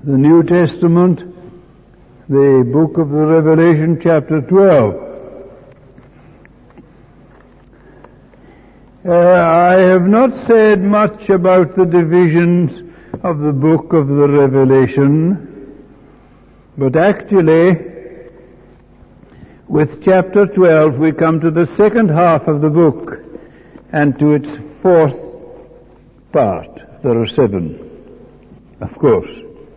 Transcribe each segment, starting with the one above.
the New Testament, the book of the Revelation, chapter 12. I have not said much about the divisions of the book of the Revelation, but actually, with chapter 12, we come to the second half of the book and to its fourth part. There are 7, of course.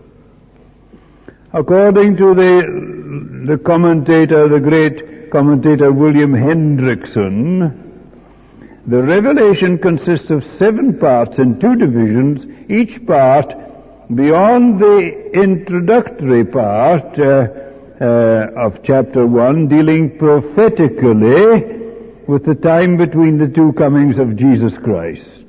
According to the commentator, the great commentator William Hendrickson, the Revelation consists of 7 parts in 2 divisions, each part beyond the introductory part of chapter 1, dealing prophetically with the time between the 2 comings of Jesus Christ.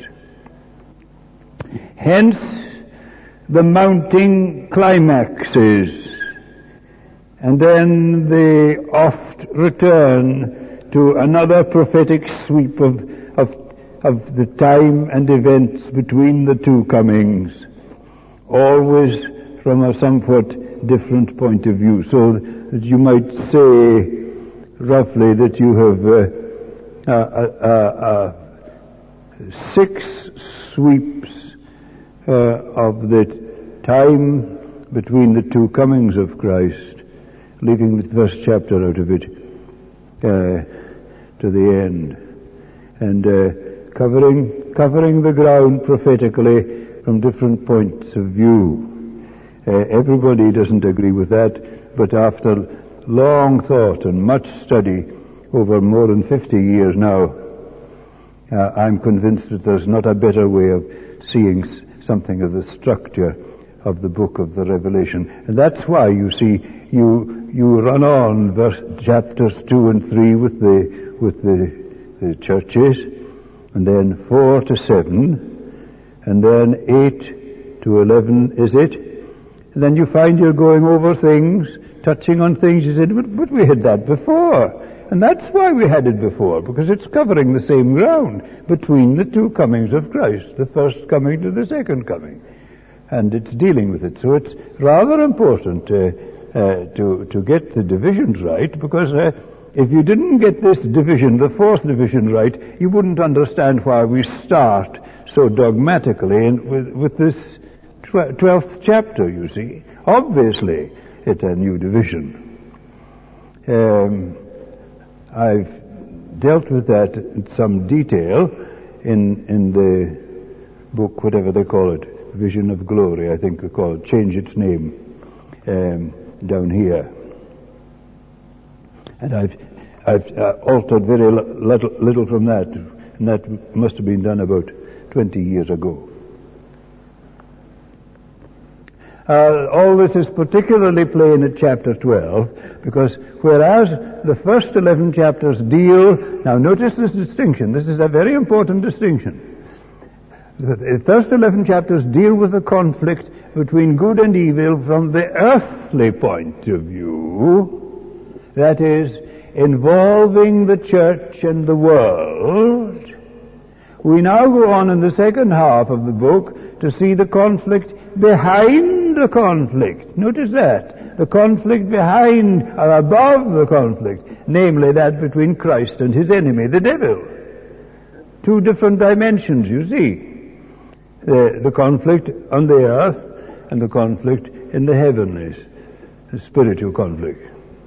Hence, the mounting climaxes, and then the oft return to another prophetic sweep of the time and events between the 2 comings, always from a somewhat different point of view, so that you might say roughly that you have 6 sweeps of the time between the 2 comings of Christ, leaving the first chapter out of it to the end, and covering the ground prophetically from different points of view. Everybody doesn't agree with that, but after long thought and much study over more than 50 years now, I'm convinced that there's not a better way of seeing something of the structure of the book of the Revelation. And that's why you see you run on chapters 2 and 3 with the churches, and then 4 to 7, and then 8 to 11, is it? And then you find you're going over things, touching on things. You said, but we had that before. And that's why we had it before, because it's covering the same ground between the 2 comings of Christ, the first coming to the second coming. And it's dealing with it. So it's rather important to get the divisions right, because if you didn't get this division, the 4th division, right, you wouldn't understand why we start so dogmatically with this 12th chapter, you see. Obviously, it's a new division. I've dealt with that in some detail in the book, whatever they call it, Vision of Glory, I think they call it, change its name, down here. And I've altered very little from that, and that must have been done about 20 years ago. All this is particularly plain at chapter 12, because whereas the first 11 chapters deal, now notice this distinction, this is a very important distinction. The first 11 chapters deal with the conflict between good and evil from the earthly point of view, that is, involving the church and the world. We now go on in the second half of the book to see the conflict behind the conflict. Notice that. The conflict behind or above the conflict, namely that between Christ and his enemy, the devil. 2 different dimensions, you see. The conflict on the earth and the conflict in the heavenlies, the spiritual conflict.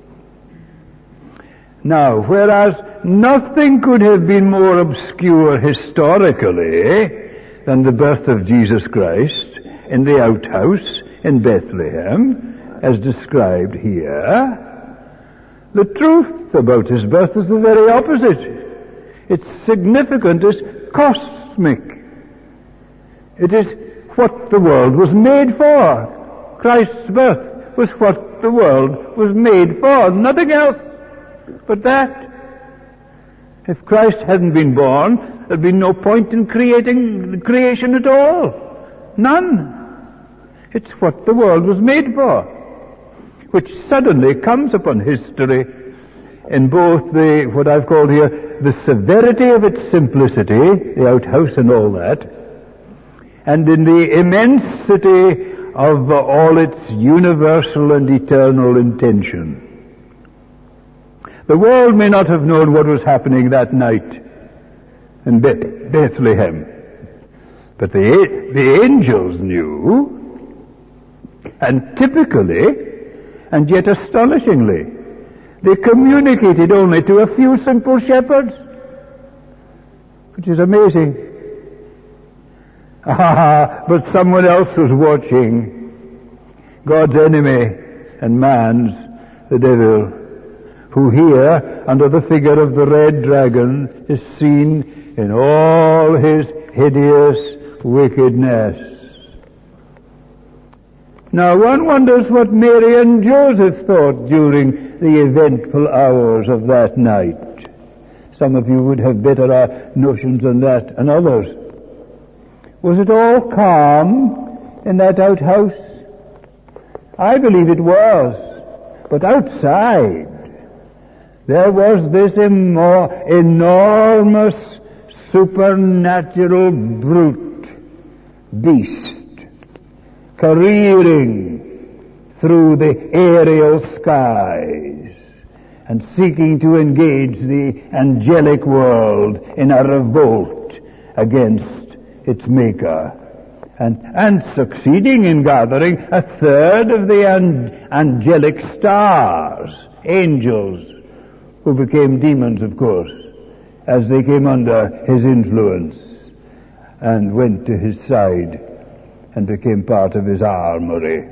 Now, whereas nothing could have been more obscure historically than the birth of Jesus Christ in the outhouse in Bethlehem, as described here, the truth about his birth is the very opposite. Its significance is cosmic. It is what the world was made for. Christ's birth was what the world was made for, nothing else but that. If Christ hadn't been born, there'd be no point in creation at all. None. It's what the world was made for, which suddenly comes upon history in both the, what I've called here, the severity of its simplicity, the outhouse and all that, and in the immensity of all its universal and eternal intention. The world may not have known what was happening that night in Bethlehem, but the angels knew, and typically, and yet astonishingly, they communicated only to a few simple shepherds, which is amazing. But someone else was watching, God's enemy and man's, the devil, who here, under the figure of the red dragon, is seen in all his hideous wickedness. Now one wonders what Mary and Joseph thought during the eventful hours of that night. Some of you would have better notions on that than others. Was it all calm in that outhouse? I believe it was. But outside, there was this enormous supernatural brute, beast, careering through the aerial skies and seeking to engage the angelic world in a revolt against its maker, and succeeding in gathering a third of the angelic stars, angels, who became demons, of course, as they came under his influence and went to his side and became part of his armory.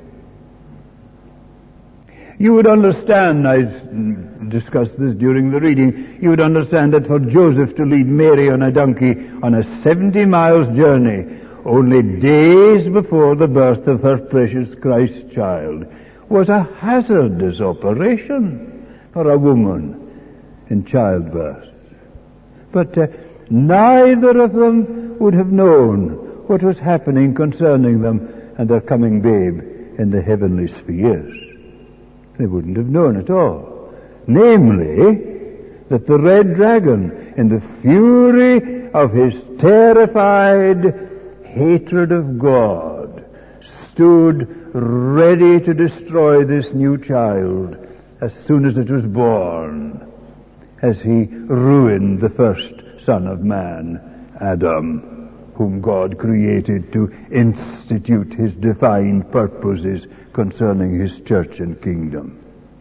You would understand, I discussed this during the reading, you would understand that for Joseph to lead Mary on a donkey on a 70 miles journey, only days before the birth of her precious Christ child, was a hazardous operation for a woman in childbirth. But neither of them would have known what was happening concerning them and their coming babe in the heavenly spheres. They wouldn't have known at all. Namely, that the red dragon, in the fury of his terrified hatred of God, stood ready to destroy this new child as soon as it was born, as he ruined the first son of man, Adam, whom God created to institute his divine purposes concerning his church and kingdom.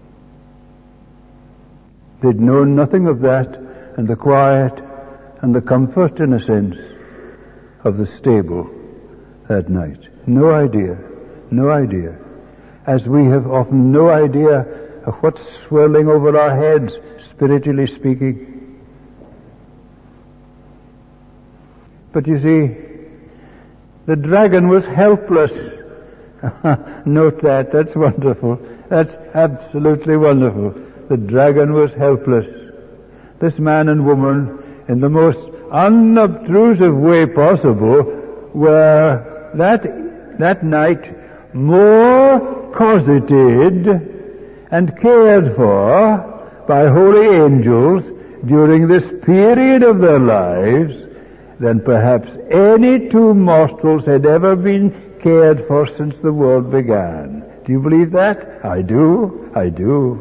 They'd known nothing of that, and the quiet and the comfort, in a sense, of the stable that night. No idea, no idea. As we have often no idea of what's swirling over our heads, spiritually speaking. But you see, the dragon was helpless. Note that. That's wonderful. That's absolutely wonderful. The dragon was helpless. This man and woman, in the most unobtrusive way possible, were that night more cosseted and cared for by holy angels during this period of their lives than perhaps any two mortals had ever been cared for since the world began. Do you believe that? I do. I do.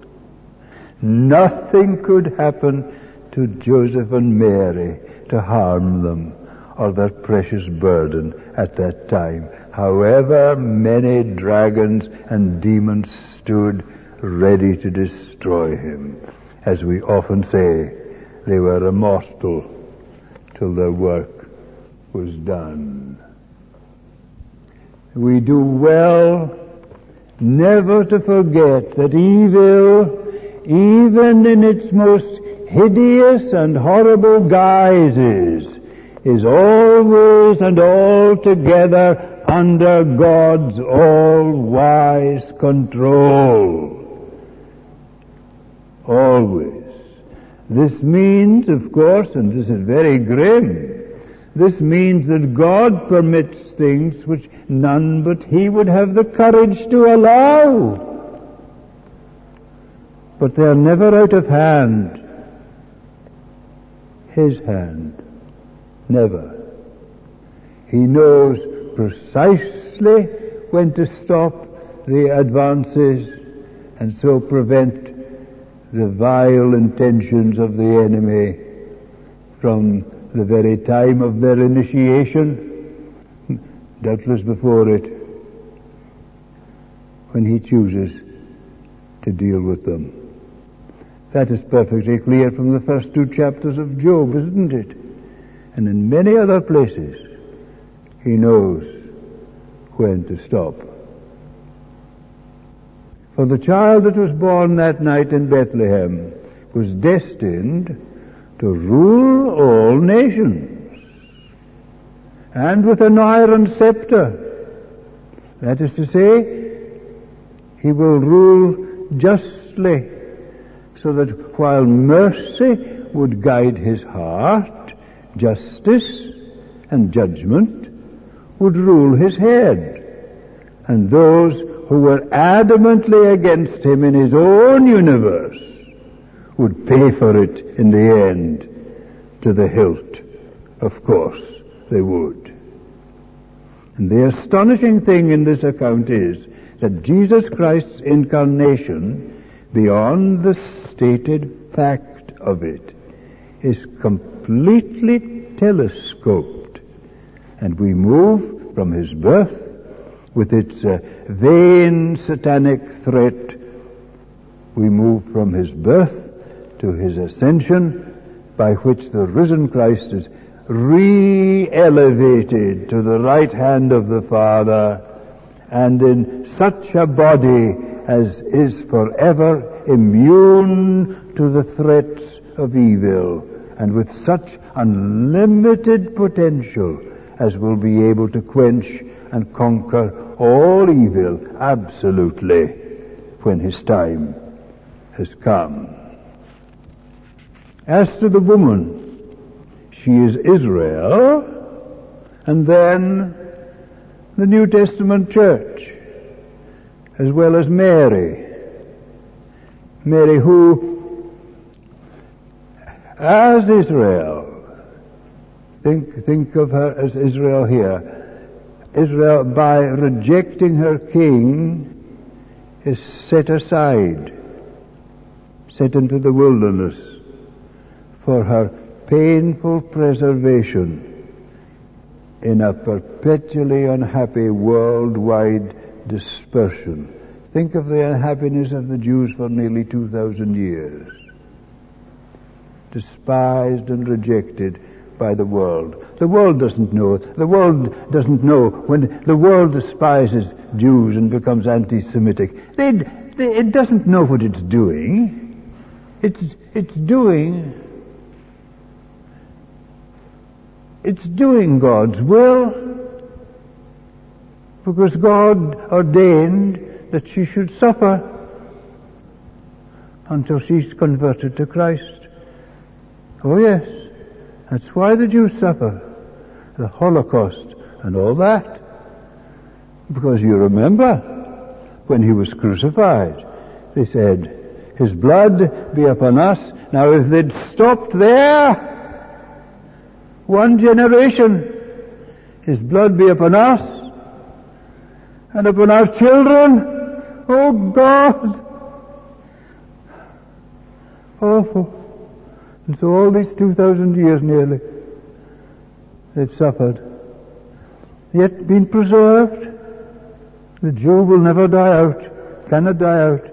Nothing could happen to Joseph and Mary to harm them or their precious burden at that time, however many dragons and demons stood ready to destroy him. As we often say, they were immortal till their work was done. We do well never to forget that evil, even in its most hideous and horrible guises, is always and altogether under God's all-wise control. Always. This means, of course, and this is very grim, this means that God permits things which none but He would have the courage to allow. But they are never out of hand. His hand. Never. He knows precisely when to stop the advances and so prevent the vile intentions of the enemy from the very time of their initiation, doubtless before it, when he chooses to deal with them. That is perfectly clear from the first 2 chapters of Job, isn't it? And in many other places, he knows when to stop. For the child that was born that night in Bethlehem was destined to rule all nations, and with an iron scepter. That is to say, he will rule justly, so that while mercy would guide his heart, justice and judgment would rule his head, and those who were adamantly against him in his own universe would pay for it in the end to the hilt. Of course they would. And the astonishing thing in this account is that Jesus Christ's incarnation, beyond the stated fact of it, is completely telescoped, and we move from his birth with its vain satanic threat. We move from his birth to his ascension, by which the risen Christ is re-elevated to the right hand of the Father, and in such a body as is forever immune to the threats of evil, and with such unlimited potential as will be able to quench and conquer all evil absolutely when his time has come. As to the woman, she is Israel, and then the New Testament church, as well as Mary. Mary who, as Israel, think of her as Israel here. Israel, by rejecting her king, is set aside, set into the wilderness for her painful preservation in a perpetually unhappy worldwide dispersion. Think of the unhappiness of the Jews for nearly 2,000 years. Despised and rejected by the world. The world doesn't know. The world doesn't know when the world despises Jews and becomes anti-Semitic. It doesn't know what it's doing. It's doing God's will, because God ordained that she should suffer until she's converted to Christ. Oh yes, that's why the Jews suffer, the Holocaust and all that. Because you remember, when he was crucified, they said, his blood be upon us. Now if they'd stopped there, one generation, his blood be upon us and upon our children. Oh God! Awful. And so all these 2,000 years nearly, they've suffered, yet been preserved. The Jew will never die out, cannot die out.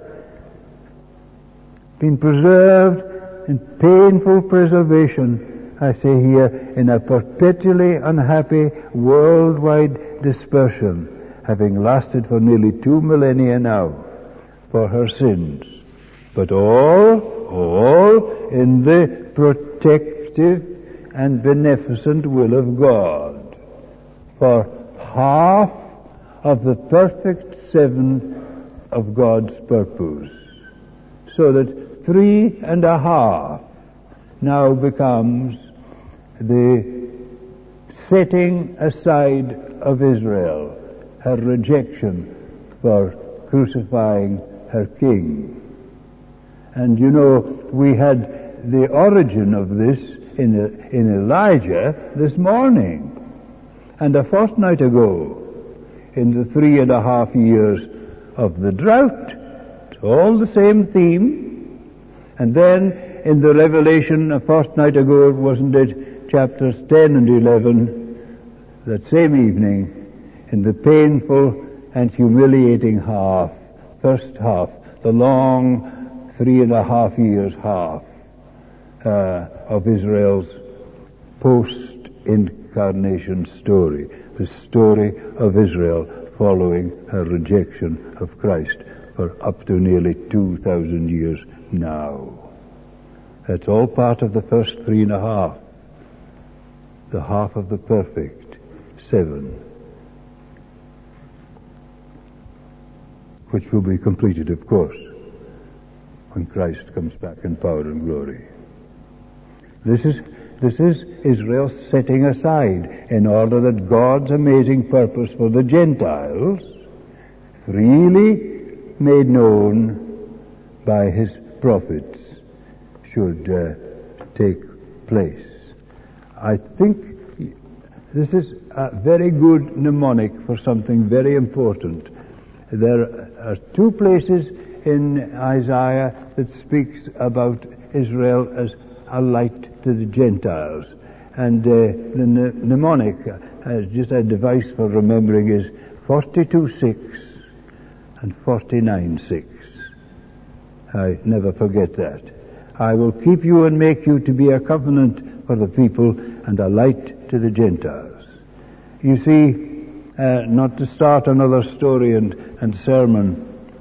Been preserved in painful preservation, I say here, in a perpetually unhappy worldwide dispersion, having lasted for nearly 2 millennia now, for her sins. But all in the protective and beneficent will of God, for half of the perfect 7 of God's purpose, so that 3.5 now becomes the setting aside of Israel, her rejection for crucifying her king. And you know, we had the origin of this in Elijah this morning. And a fortnight ago, in the 3.5 years of the drought. It's all the same theme. And then in the Revelation a fortnight ago, wasn't it, chapters 10 and 11, that same evening, in the painful and humiliating first half, the long 3.5 years half of Israel's post-incarnation story, the story of Israel following her rejection of Christ for up to nearly 2,000 years now. That's all part of the first 3.5, the half of the perfect 7, which will be completed, of course, when Christ comes back in power and glory. This is Israel setting aside in order that God's amazing purpose for the Gentiles, freely made known by his prophets, should take place. I think this is a very good mnemonic for something very important. There are 2 places in Isaiah that speaks about Israel as a light to the Gentiles. And the mnemonic, just a device for remembering, is 42:6 and 49:6. I never forget that. I will keep you and make you to be a covenant for the people and a light to the Gentiles. You see, not to start another story and sermon,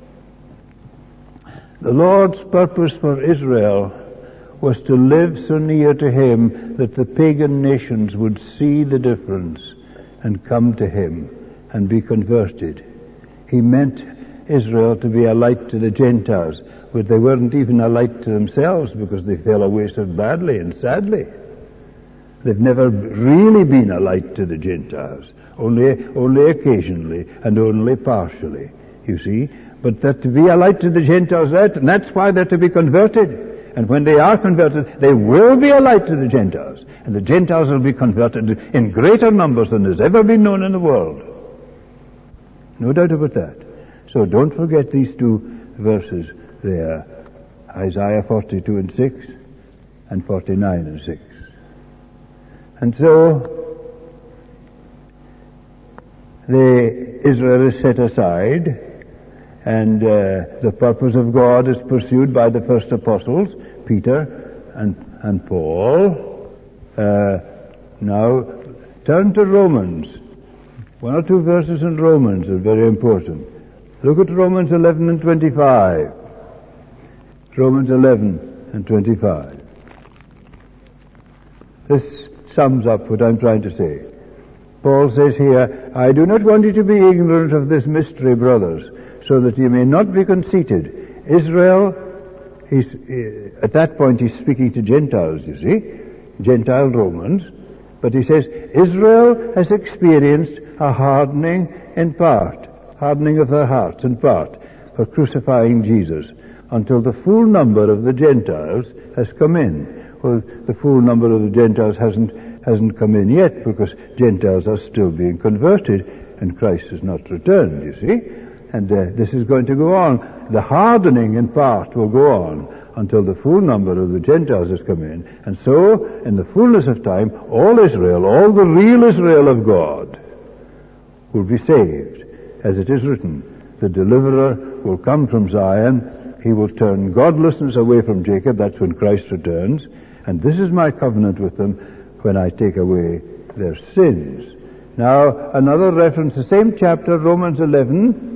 the Lord's purpose for Israel was to live so near to him that the pagan nations would see the difference and come to him and be converted. He meant Israel to be a light to the Gentiles, but they weren't even a light to themselves because they fell away so badly and sadly. They've never really been a light to the Gentiles, only occasionally and only partially, you see. But that to be a light to the Gentiles, and that's why they're to be converted. And when they are converted, they will be a light to the Gentiles. And the Gentiles will be converted in greater numbers than has ever been known in the world. No doubt about that. So don't forget these 2 verses there, Isaiah 42:6 and 49:6. And so Israel is set aside, and the purpose of God is pursued by the first apostles, Peter and Paul. Now, turn to Romans. 1 or 2 verses in Romans are very important. Look at Romans 11 and 25. Romans 11 and 25. This sums up what I'm trying to say. Paul says here, I do not want you to be ignorant of this mystery, brothers, so that you may not be conceited. Israel, at that point he's speaking to Gentiles, you see, Gentile Romans, but he says, Israel has experienced a hardening in part, hardening of their hearts in part, for crucifying Jesus, until the full number of the Gentiles has come in. Well, the full number of the Gentiles hasn't come in yet, because Gentiles are still being converted, and Christ has not returned, you see. And this is going to go on. The hardening in part will go on until the full number of the Gentiles has come in. And so, in the fullness of time, all Israel, all the real Israel of God, will be saved. As it is written, the deliverer will come from Zion. He will turn godlessness away from Jacob. That's when Christ returns. And this is my covenant with them when I take away their sins. Now, another reference, the same chapter, Romans 11.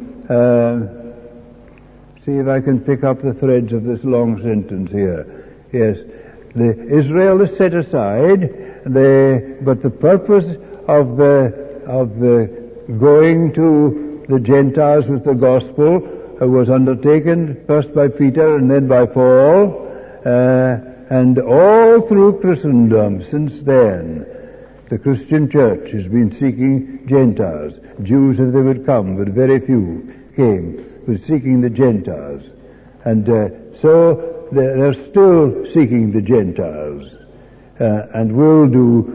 See if I can pick up the threads of this long sentence here. Yes, Israel is set aside, but the purpose of going to the Gentiles with the gospel was undertaken first by Peter and then by Paul, and all through Christendom since then. The Christian church has been seeking Gentiles. Jews, if they would come, but very few came, was seeking the Gentiles. And so they're still seeking the Gentiles, and will do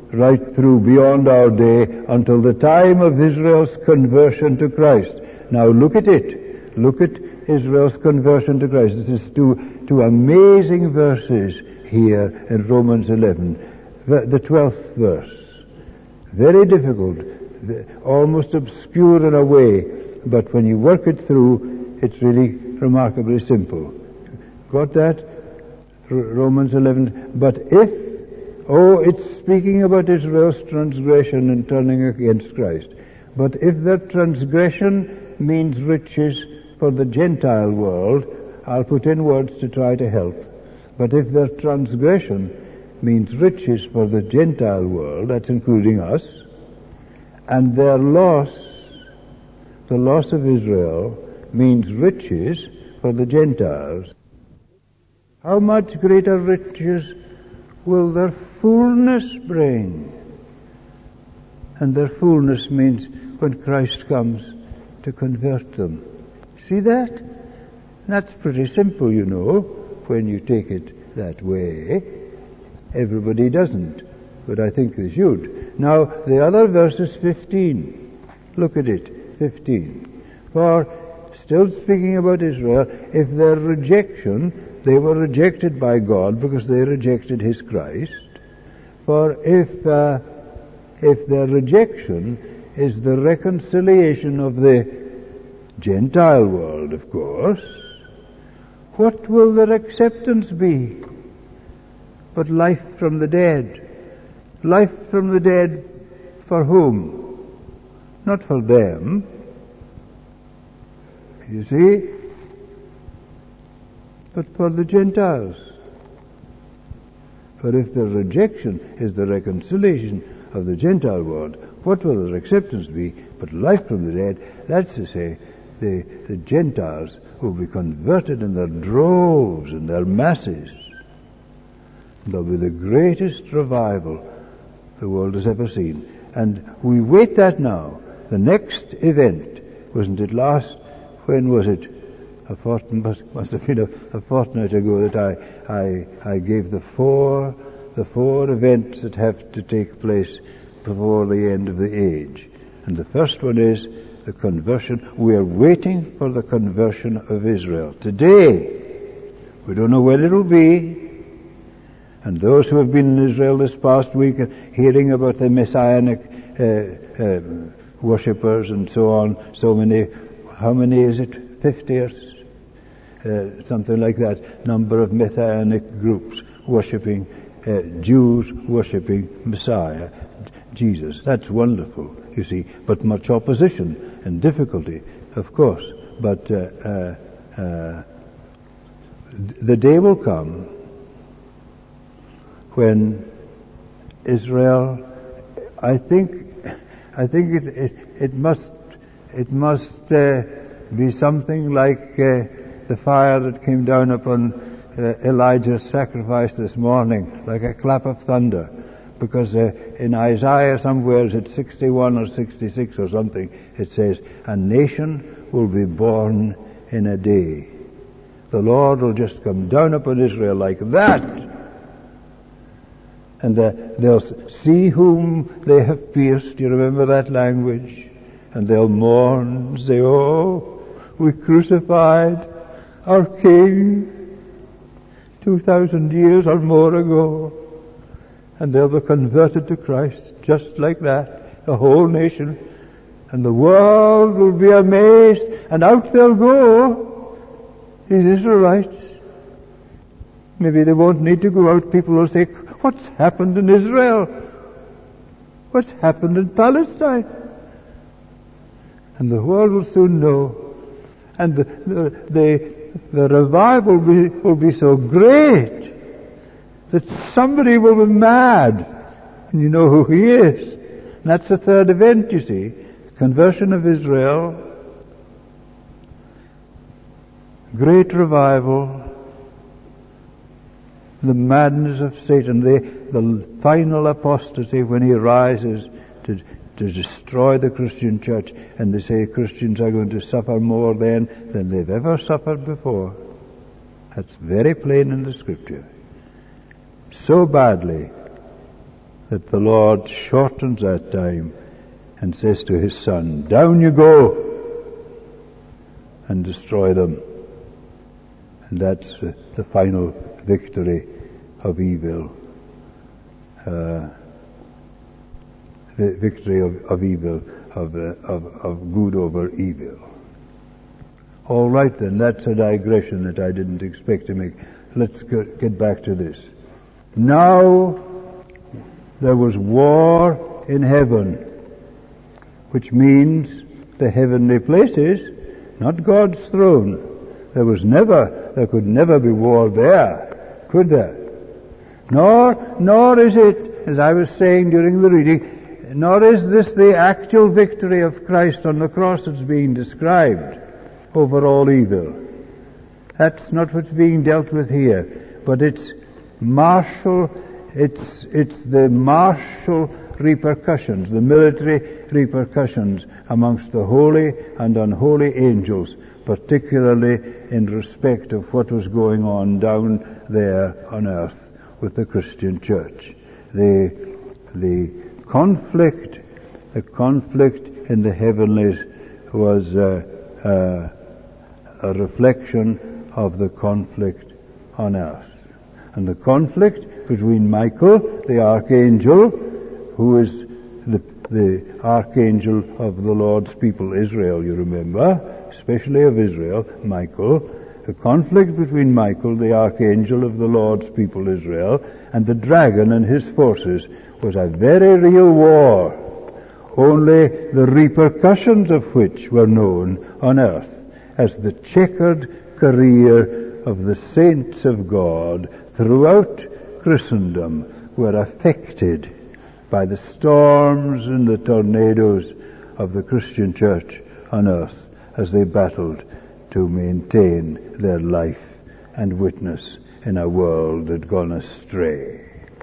right through beyond our day until the time of Israel's conversion to Christ. Now look at it. Look at Israel's conversion to Christ. This is two amazing verses here in Romans 11. The 12th verse. Very difficult, almost obscure in a way, but when you work it through, it's really remarkably simple. Got that? Romans 11. But if, it's speaking about Israel's transgression and turning against Christ. But if that transgression means riches for the Gentile world, I'll put in words to try to help. But if their transgression means riches for the Gentile world, that's including us, and their loss, the loss of Israel, means riches for the Gentiles, how much greater riches will their fullness bring? And their fullness means when Christ comes to convert them. See that? That's pretty simple, you know, when you take it that way. Everybody doesn't, but I think they should. Now, the other verse is 15. Look at it, 15. For, still speaking about Israel, if their rejection, they were rejected by God because they rejected His Christ. For if their rejection is the reconciliation of the Gentile world, of course, what will their acceptance be? But life from the dead. Life from the dead for whom? Not for them. You see? But for the Gentiles. For if their rejection is the reconciliation of the Gentile world, what will their acceptance be but life from the dead? That's to say, the Gentiles will be converted in their droves and their masses. There'll be the greatest revival the world has ever seen. And we wait that now. The next event, wasn't it when was it? Must have been a fortnight ago that I gave the four events that have to take place before the end of the age. And the first one is the conversion. We are waiting for the conversion of Israel. Today, we don't know when it will be. And those who have been in Israel this past week hearing about the Messianic worshippers and so on, how many is it? 50 or something like that, number of Messianic groups worshipping, Jews worshipping Messiah, Jesus. That's wonderful, you see, but much opposition and difficulty, of course. But the day will come when Israel, I think it must be something like the fire that came down upon Elijah's sacrifice this morning, like a clap of thunder, because in Isaiah somewhere, is it 61 or 66 or something, it says, a nation will be born in a day. The Lord will just come down upon Israel like that. And they'll see whom they have pierced. You remember that language? And they'll mourn and say, oh, we crucified our King 2,000 years or more ago. And they'll be converted to Christ just like that, the whole nation. And the world will be amazed, and out they'll go, these Israelites. Maybe they won't need to go out. People will say, what's happened in Israel? What's happened in Palestine? And the world will soon know. And the revival will be so great that somebody will be mad. And you know who he is. And that's the third event, you see. Conversion of Israel. Great revival. The madness of Satan, the final apostasy when he rises to destroy the Christian church, and they say Christians are going to suffer more then than they've ever suffered before. That's very plain in the Scripture. So badly that the Lord shortens that time and says to his Son, down you go and destroy them. And that's the final victory of evil. The victory of evil, of good over evil. All right then, that's a digression that I didn't expect to make. Let's get back to this. Now there was war in heaven, which means the heavenly places, not God's throne. There could never be war there, could there? Nor is it, as I was saying during the reading, nor is this the actual victory of Christ on the cross that's being described over all evil. That's not what's being dealt with here, but it's martial, it's the martial repercussions, the military repercussions amongst the holy and unholy angels, particularly in respect of what was going on down there on earth with the Christian church. The conflict in the heavenlies was a reflection of the conflict on earth. And the conflict between Michael, the archangel, who is the archangel of the Lord's people Israel, you remember, especially of Israel, Michael, the conflict between Michael, the archangel of the Lord's people Israel, and the dragon and his forces was a very real war, only the repercussions of which were known on earth as the checkered career of the saints of God throughout Christendom were affected by the storms and the tornadoes of the Christian church on earth as they battled to maintain their life and witness in a world that had gone astray.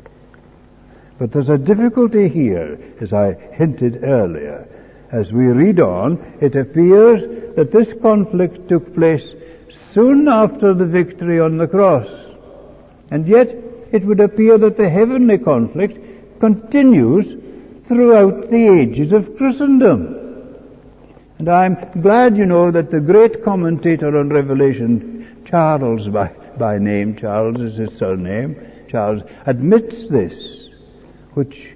But there's a difficulty here, as I hinted earlier. As we read on, it appears that this conflict took place soon after the victory on the cross. And yet, it would appear that the heavenly conflict continues throughout the ages of Christendom. And I'm glad, that the great commentator on Revelation, Charles by name, Charles is his surname, Charles, admits this, which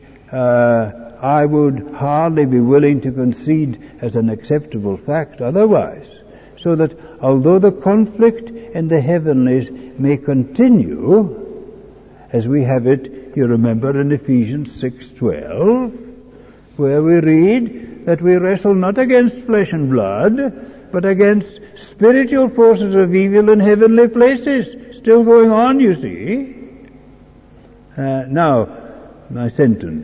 I would hardly be willing to concede as an acceptable fact otherwise. So that although the conflict in the heavenlies may continue, as we have it, you remember, in Ephesians 6:12, where we read that we wrestle not against flesh and blood, but against spiritual forces of evil in heavenly places. Still going on, you see. Now, my sentence.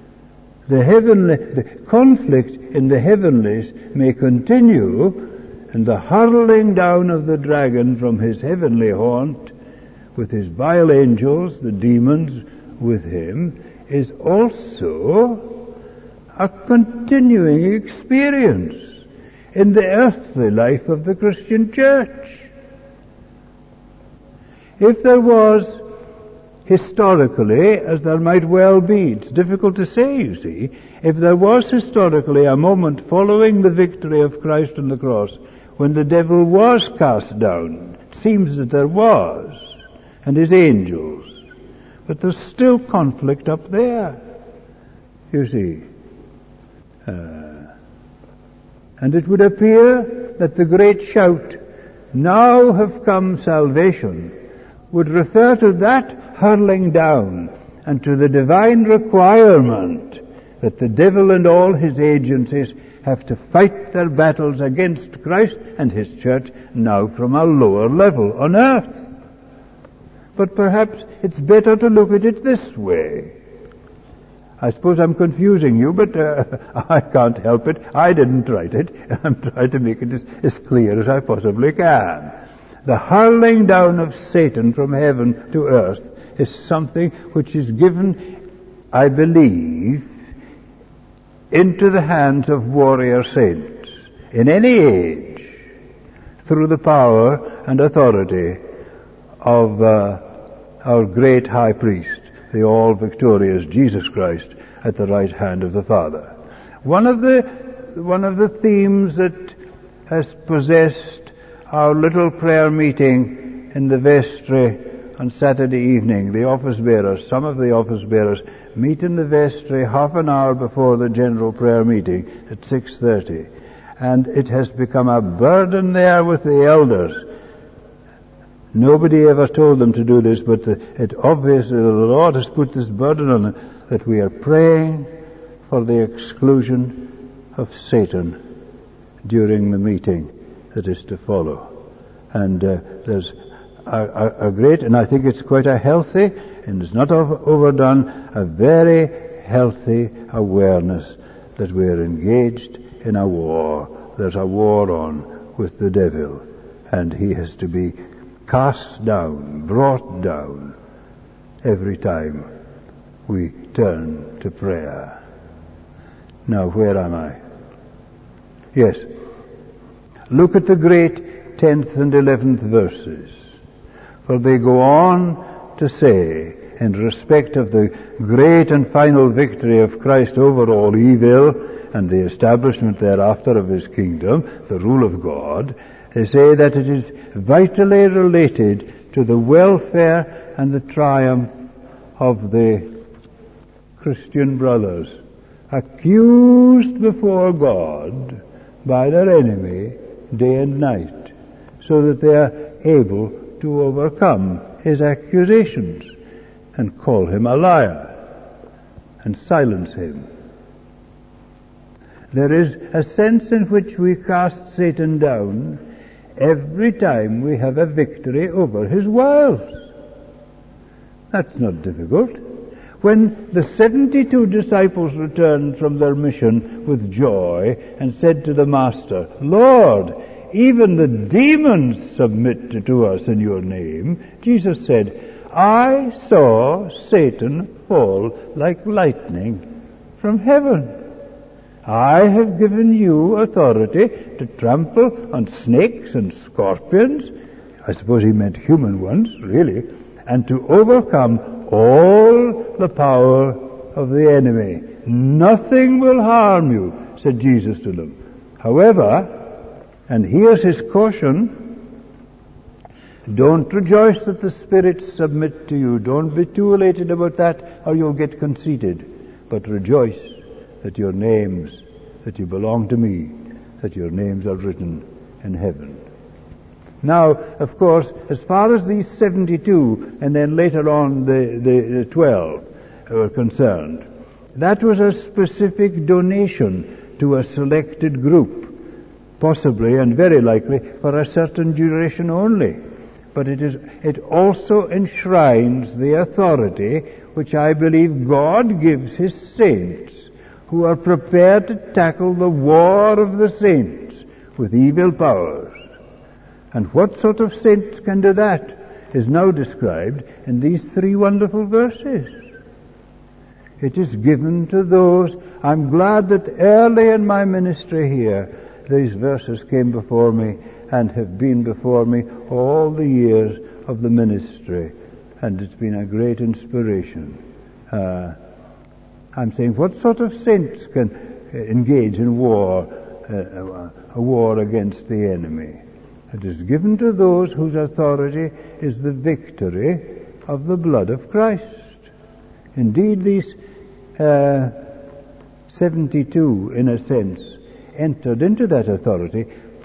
The conflict in the heavenlies may continue, and the hurling down of the dragon from his heavenly haunt, with his vile angels, the demons with him, is also a continuing experience in the earthly life of the Christian church. If there was historically, as there might well be, it's difficult to say, you see, if there was historically a moment following the victory of Christ on the cross when the devil was cast down, it seems that there was, and his angels, but there's still conflict up there, you see. And it would appear that the great shout, "Now have come salvation," would refer to that hurling down and to the divine requirement that the devil and all his agencies have to fight their battles against Christ and his church now from a lower level on earth. But perhaps it's better to look at it this way. I suppose I'm confusing you, but I can't help it. I didn't write it. I'm trying to make it as clear as I possibly can. The hurling down of Satan from heaven to earth is something which is given, I believe, into the hands of warrior saints in any age through the power and authority of our great high priest, the all-victorious Jesus Christ at the right hand of the Father. One of the themes that has possessed our little prayer meeting in the vestry on Saturday evening, the office bearers, some of the office bearers meet in the vestry half an hour before the general prayer meeting at 6:30. And it has become a burden there with the elders. Nobody ever told them to do this, but it obviously the Lord has put this burden on them, that we are praying for the exclusion of Satan during the meeting that is to follow. And there's a great, and I think it's quite a healthy, and it's not overdone, a very healthy awareness that we are engaged in a war. There's a war on with the devil, and he has to be cast down, brought down, every time we turn to prayer. Now, where am I? Yes. Look at the great 10th and 11th verses. For they go on to say, in respect of the great and final victory of Christ over all evil and the establishment thereafter of his kingdom, the rule of God, they say that it is vitally related to the welfare and the triumph of the Christian brothers, accused before God by their enemy day and night, so that they are able to overcome his accusations and call him a liar and silence him. There is a sense in which we cast Satan down every time we have a victory over his wiles. That's not difficult. When the 72 disciples returned from their mission with joy and said to the Master, "Lord, even the demons submit to us in your name," Jesus said, "I saw Satan fall like lightning from heaven. I have given you authority to trample on snakes and scorpions," I suppose he meant human ones, really, "and to overcome all the power of the enemy. Nothing will harm you," said Jesus to them. However, and here's his caution, don't rejoice that the spirits submit to you. Don't be too elated about that, or you'll get conceited. But rejoice that your names, that you belong to me, that your names are written in heaven. Now, of course, as far as these 72, and then later on the 12 were concerned, that was a specific donation to a selected group, possibly and very likely for a certain duration only. But it also enshrines the authority which I believe God gives his saints, who are prepared to tackle the war of the saints with evil powers. And what sort of saints can do that is now described in these 3 wonderful verses. It is given to those. I'm glad that early in my ministry here, these verses came before me and have been before me all the years of the ministry, and it's been a great inspiration. I'm saying, what sort of saints can engage in war, a war against the enemy? It is given to those whose authority is the victory of the blood of Christ. Indeed, these 72, in a sense, entered into that authority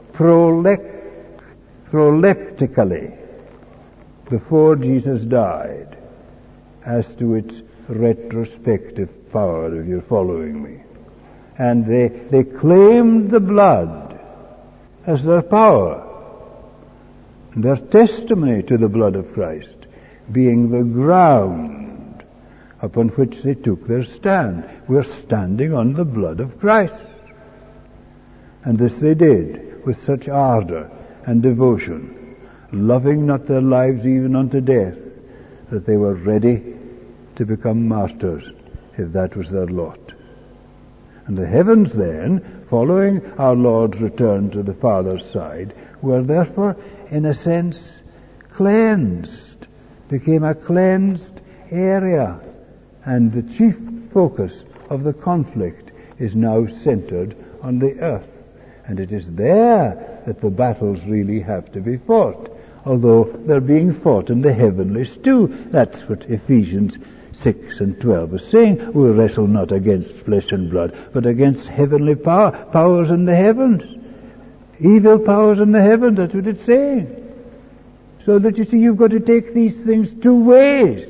proleptically before Jesus died, as to its retrospective power, if you're following me. And they claimed the blood as their power, their testimony to the blood of Christ being the ground upon which they took their stand. We're standing on the blood of Christ. And this they did with such ardor and devotion, loving not their lives even unto death, that they were ready to become martyrs if that was their lot. And the heavens then, following our Lord's return to the Father's side, were therefore, in a sense, cleansed, became a cleansed area And the chief focus of the conflict is now centered on the earth. And it is there that the battles really have to be fought, although they're being fought in the heavenlies too. That's what Ephesians 6 and 12 is saying. We wrestle not against flesh and blood, but against heavenly powers in the heavens. Evil powers in the heavens, that's what it's saying. So that you see, you've got to take these things two ways.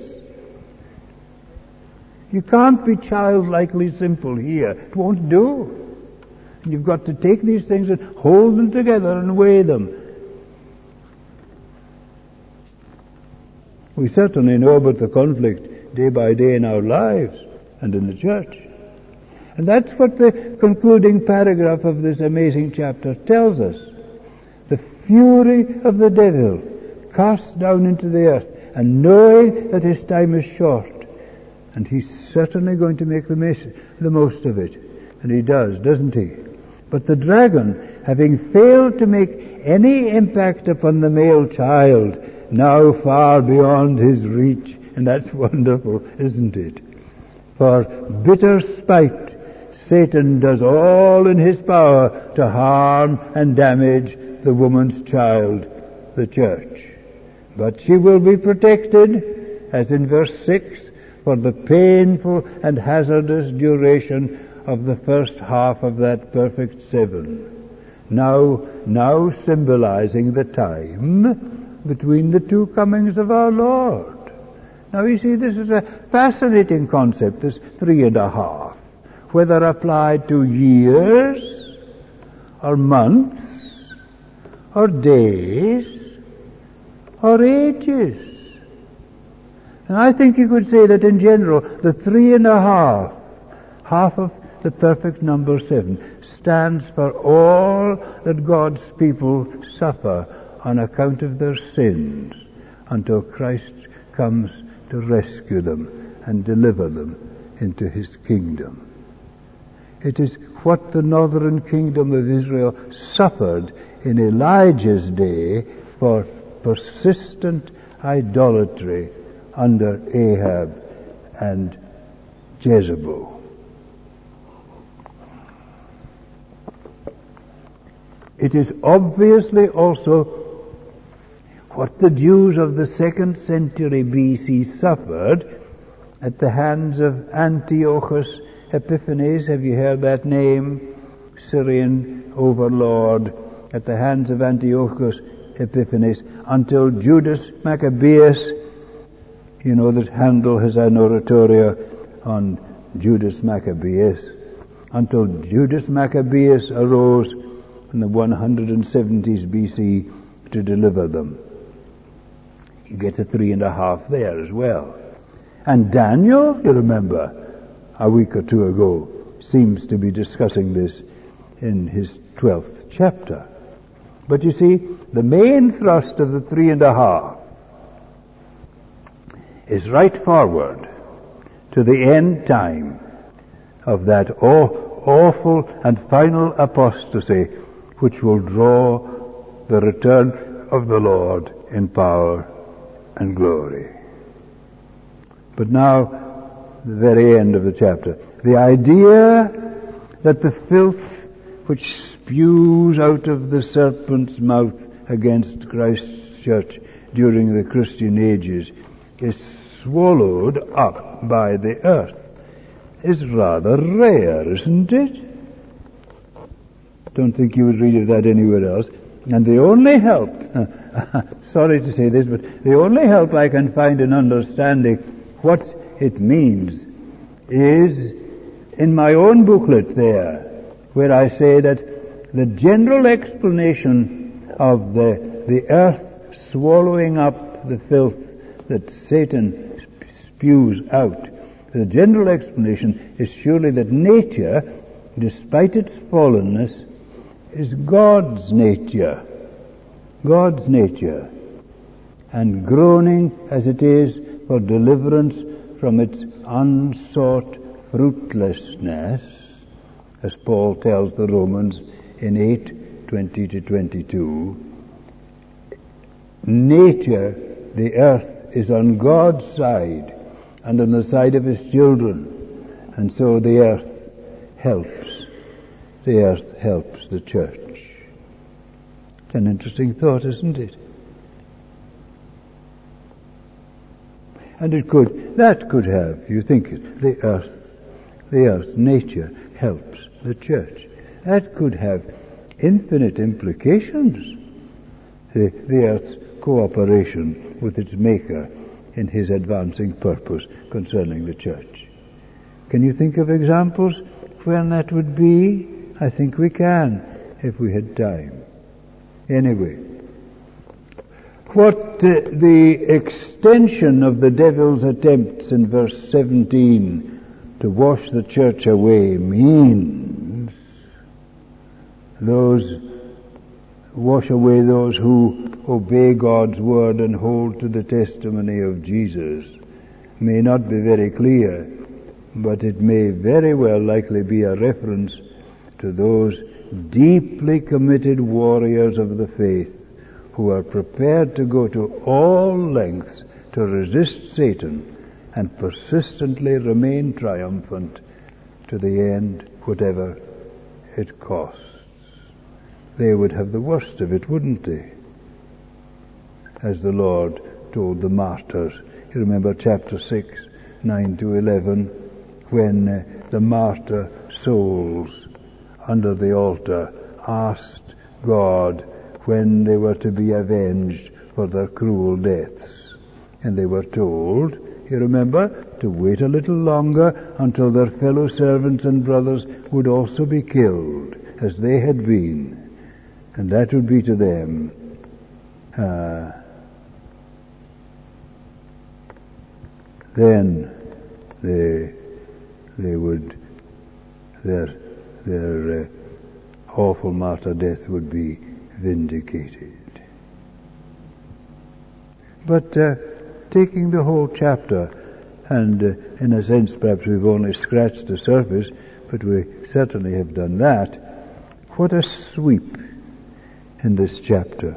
You can't be childlikely simple here. It won't do. You've got to take these things and hold them together and weigh them. We certainly know about the conflict day by day in our lives and in the church. And that's what the concluding paragraph of this amazing chapter tells us. The fury of the devil cast down into the earth, and knowing that his time is short, and he's certainly going to make the most of it. And he does, doesn't he? But the dragon, having failed to make any impact upon the male child, now far beyond his reach. And that's wonderful, isn't it? For bitter spite, Satan does all in his power to harm and damage the woman's child, the church. But she will be protected, as in verse 6, for the painful and hazardous duration of the first half of that perfect 7. Now symbolizing the time between the two comings of our Lord. Now you see, this is a fascinating concept, this 3.5, whether applied to years, or months, or days, or ages. And I think you could say that in general, the 3.5, half of the perfect number 7, stands for all that God's people suffer on account of their sins until Christ comes to rescue them and deliver them into his kingdom. It is what the northern kingdom of Israel suffered in Elijah's day for persistent idolatry under Ahab and Jezebel. It is obviously also what the Jews of the 2nd century BC suffered at the hands of Antiochus Epiphanes. Have you heard that name? Syrian overlord. At the hands of Antiochus Epiphanes, until Judas Maccabeus. You know that Handel has an oratorio on Judas Maccabeus. Until Judas Maccabeus arose in the 170s BC to deliver them. You get a 3.5 there as well. And Daniel, you remember, a week or two ago, seems to be discussing this in his 12th chapter. But you see, the main thrust of the 3.5 is right forward to the end time of that awful and final apostasy which will draw the return of the Lord in power and glory. But now, the very end of the chapter, the idea that the filth which spews out of the serpent's mouth against Christ's church during the Christian ages is swallowed up by the earth is rather rare, isn't it? Don't think you would read of that anywhere else. And the only help, sorry to say this, but the only help I can find in understanding what it means is in my own booklet there, where I say that the general explanation of the earth swallowing up the filth that Satan spews out, the general explanation is surely that nature, despite its fallenness, is God's nature. God's nature. And groaning as it is for deliverance from its unsought fruitlessness, as Paul tells the Romans in 8:20-22, nature, the earth, is on God's side, and on the side of his children. And so the earth helps. The earth helps the church. It's an interesting thought, isn't it? And that could have, you think it, the earth, nature helps the church. That could have infinite implications. The earth's cooperation with its maker in his advancing purpose concerning the church. Can you think of examples when that would be? I think we can, if we had time. Anyway, what the extension of the devil's attempts in verse 17 to wash the church away means, wash away those who obey God's word and hold to the testimony of Jesus, may not be very clear, but it may very well likely be a reference to those deeply committed warriors of the faith who are prepared to go to all lengths to resist Satan and persistently remain triumphant to the end, whatever it costs. They would have the worst of it, wouldn't they? As the Lord told the martyrs. You remember chapter 6, 9 to 11, when the martyr souls under the altar asked God when they were to be avenged for their cruel deaths. And they were told, you remember, to wait a little longer until their fellow servants and brothers would also be killed, as they had been. And that would be to them then they would, their awful martyr death would be vindicated. But taking the whole chapter, and in a sense perhaps we've only scratched the surface, but we certainly have done that. What a sweep in this chapter.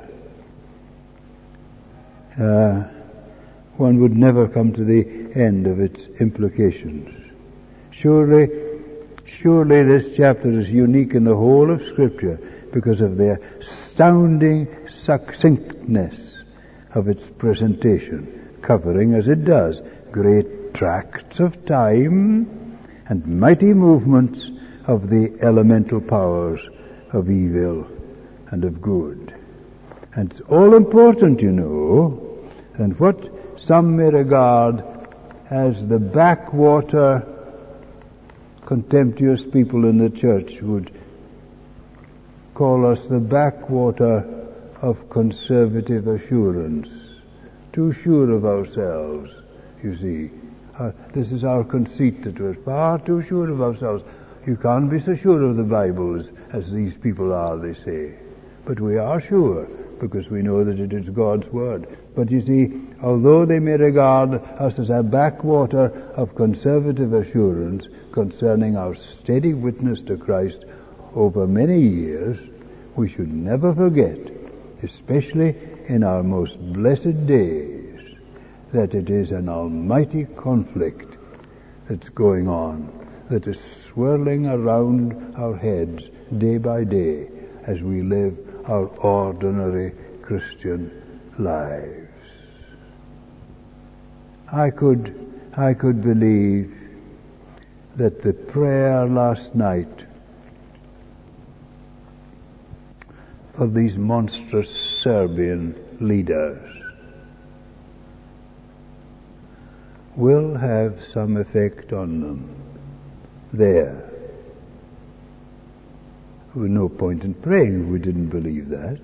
One would never come to the end of its implications. Surely this chapter is unique in the whole of Scripture because of the astounding succinctness of its presentation, covering, as it does, great tracts of time and mighty movements of the elemental powers of evil and of good. And it's all important, you know, and what some may regard as the backwater contemptuous people in the church would call us the backwater of conservative assurance. Too sure of ourselves, you see. This is our conceit, that we're far too sure of ourselves. You can't be so sure of the Bible as these people are, they say. But we are sure, because we know that it is God's Word. But you see, although they may regard us as a backwater of conservative assurance concerning our steady witness to Christ over many years, we should never forget, especially in our most blessed days, that it is an almighty conflict that's going on, that is swirling around our heads day by day as we live our ordinary Christian lives. I could believe that the prayer last night for these monstrous Serbian leaders will have some effect on them there. There was no point in praying if we didn't believe that.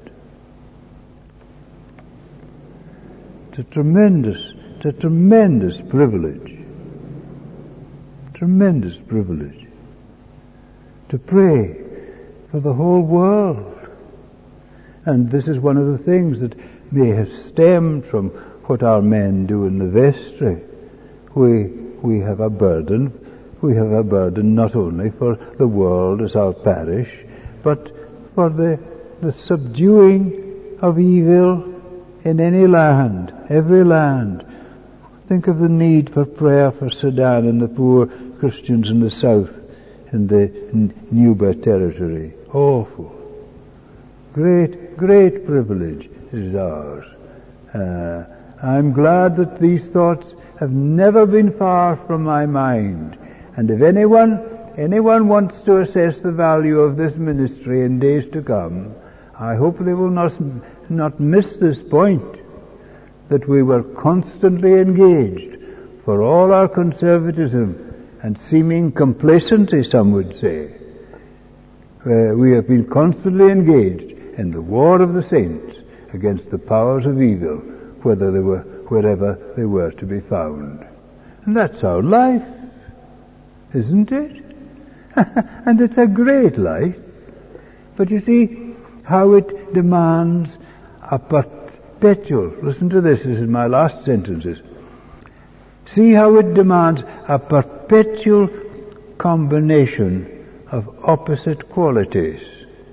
It's a tremendous privilege. Tremendous privilege to pray for the whole world. And this is one of the things that may have stemmed from what our men do in the vestry. We have a burden. We have a burden not only for the world as our parish, but for the subduing of evil in any land, every land. Think of the need for prayer for Sudan and the poor Christians in the south, in the Nuba territory. Awful. Great, great privilege is ours. I'm glad that these thoughts have never been far from my mind. And if anyone wants to assess the value of this ministry in days to come, I hope they will not miss this point, that we were constantly engaged, for all our conservatism and seeming complacency, some would say. We have been constantly engaged in the war of the saints against the powers of evil, wherever they were to be found. And that's our life, isn't it? And it's a great life. But you see how it demands a perpetual, listen to this is my last sentences. See how it demands a perpetual combination of opposite qualities.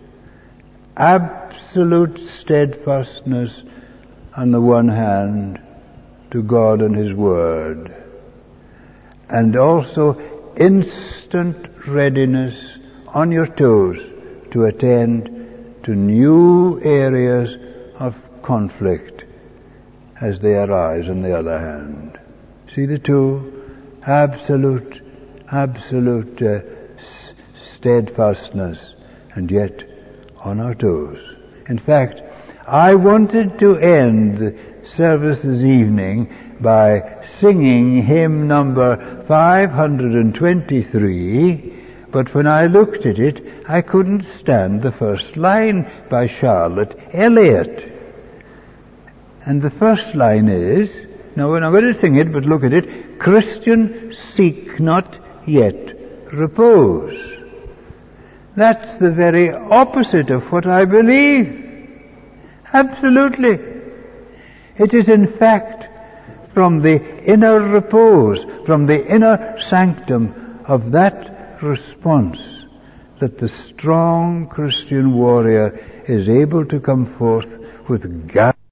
Absolute steadfastness on the one hand to God and His Word, and also instant readiness on your toes to attend to new areas of conflict as they arise on the other hand. See the two? Absolute steadfastness, and yet on our toes. In fact, I wanted to end the service this evening by singing hymn number 523, but when I looked at it, I couldn't stand the first line by Charlotte Elliott. And the first line is, now I'm going to sing it, but look at it, Christian, seek not yet repose. That's the very opposite of what I believe. Absolutely. It is in fact from the inner repose, from the inner sanctum of that response, that the strong Christian warrior is able to come forth with God.